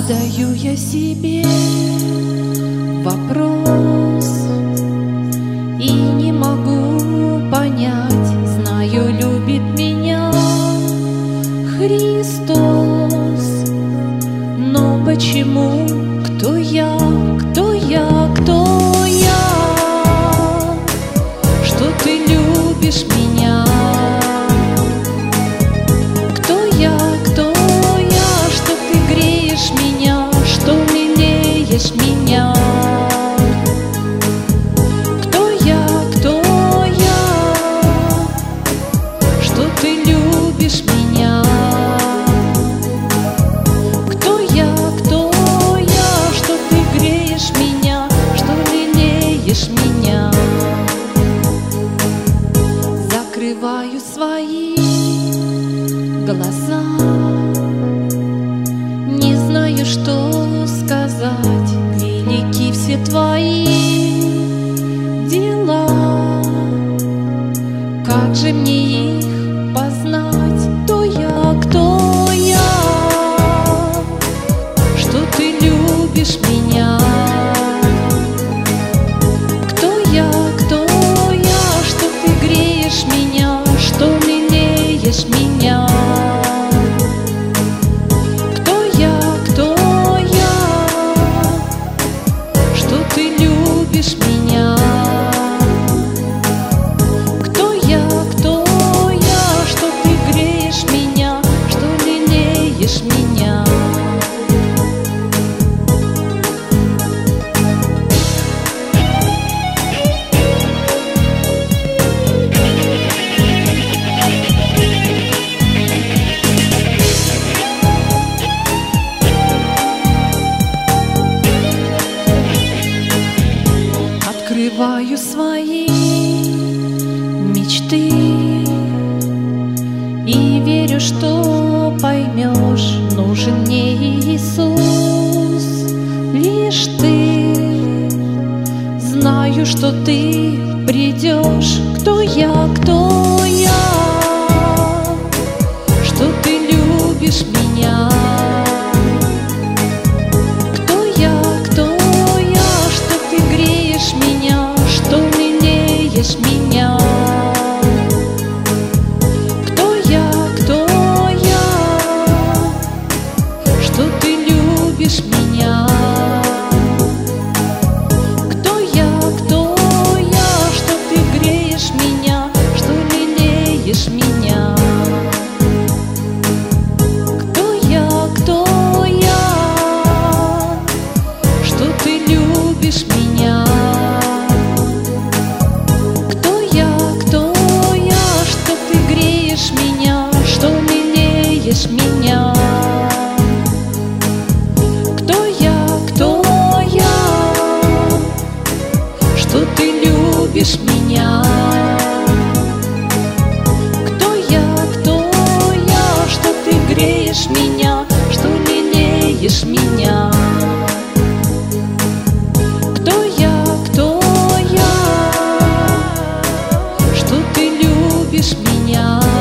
Задаю я себе вопрос и не могу понять, знаю, любит меня Христос, но почему? Кто я? Кто я? Кто я? Что ты любишь меня? Кто я? Кто я? Что ты греешь меня? Что лелеешь меня? Кто я? Кто я? Что ты любишь меня? Кто я? Кто я? Что ты греешь меня? Что лелеешь меня? Закрываю свои глаза, не знаю, что сказать. Велики все твои дела, как же мне их познать? Кто я? Кто я? Что ты любишь меня? Кто я? Кто я? Что ты греешь меня? Что лелеешь меня? Кто я? Кто я? Что ты любишь меня? Кто я? Кто я? Что ты греешь меня? Что лелеешь меня? Открываю свои мечты и верю, что поймешь, нужен мне Иисус, лишь ты. Знаю, что ты придешь. Кто я? Кто я? Что ты любишь меня? Кто я? Кто я? Что ты греешь меня? Что лелеешь меня? Кто я? Кто я? Что ты любишь меня? Кто я? Кто я? Что ты греешь меня? Что лелеешь меня? Кто я? Кто я? Что ты любишь меня? Кто я? Кто я? Что ты греешь меня? Что лелеешь меня? Кто я? Кто я? Что ты любишь меня? Кто я? Кто я? Что ты греешь меня? Что лелеешь меня? Кто я? Кто я? Что ты любишь меня?